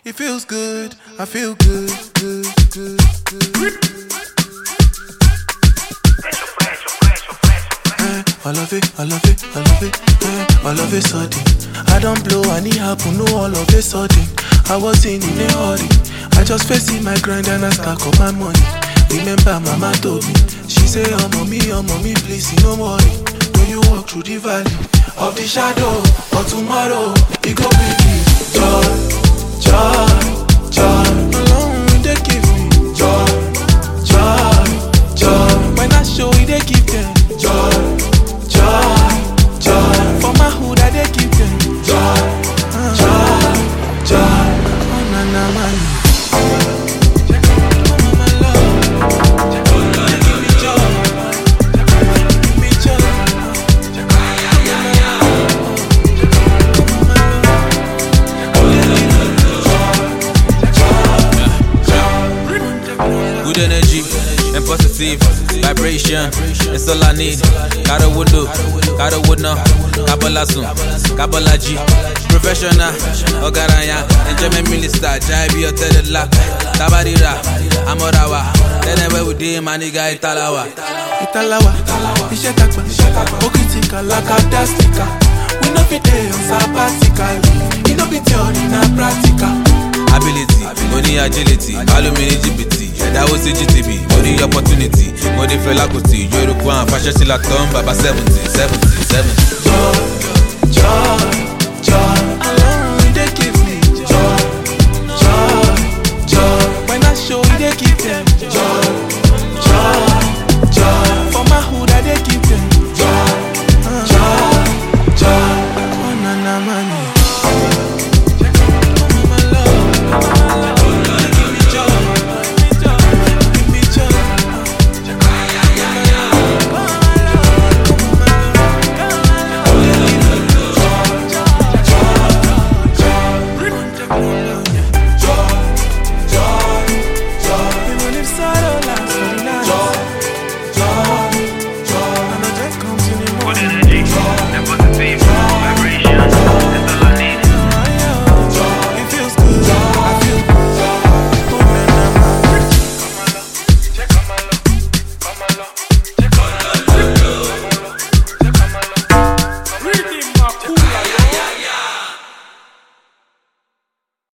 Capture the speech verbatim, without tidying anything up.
It feels good, I feel good, good, good, good. Eh, I love it, I love it, I love it, eh, I love it sudden. I don't blow, I need happen, no all of it sudden. I wasn't in a hurry, I just facing my grind and I stack up my money. Remember mama told me, she say, oh mommy, oh mommy, please, no worry. When you walk through the valley of the shadow, or tomorrow, it go bring me joy, joy, joy. Alone they give me joy, joy, joy. When I show it, they give them joy, joy, joy. For my hood, I they give them joy, joy, joy. Oh na na man. Good energy and positive vibration, it's all I need. Got a window, got a window, Kabbalah soon, Kabbalah G. Professional, Ogaraya, enjoyment minister, Jaibi Otelala, Tabarira, Amorawa, then I went with him, my nigga Italawa. Italawa, Ishetakwa, Okitika, Lakadastika. We know fit day on sabbatical, we know fit theory na practical. Ability, money agility, alumini G B T, that was G T B, money opportunity, money felakuti, Yoruba, fashion still at tomb, Baba seventy, seventy, seventy. Joy, joy.